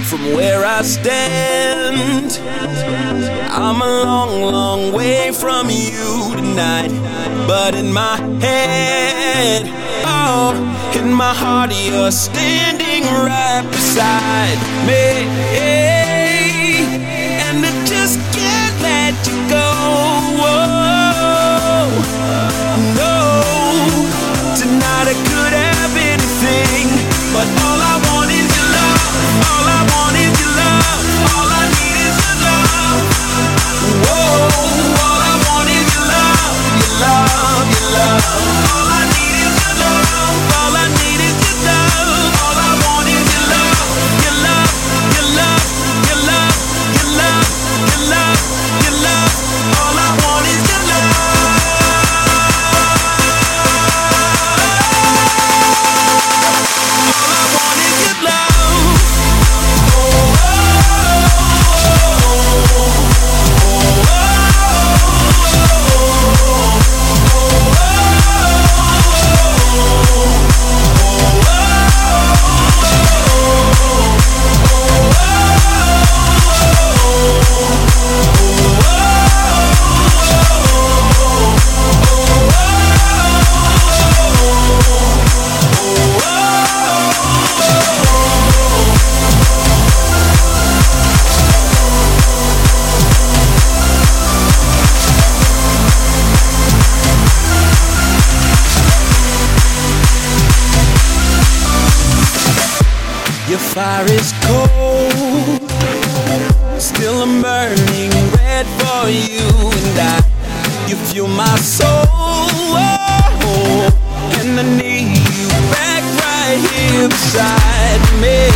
from where I stand. I'm a long, long way from you tonight, but in my head, oh, in my heart, you're standing right beside me, and I just can't let you go. No, tonight I could have anything, but all I want is your love. All I want is your love. All I need is your love. Whoa, all I want is your love. Your love, your love. All I need is your love. All I need is your love. All I want is your love. Your love, your love, your love, your love, your love, your love. All I want is your love. Your fire is cold, still I'm burning red for you, and you fuel my soul, and I need you back right here beside me.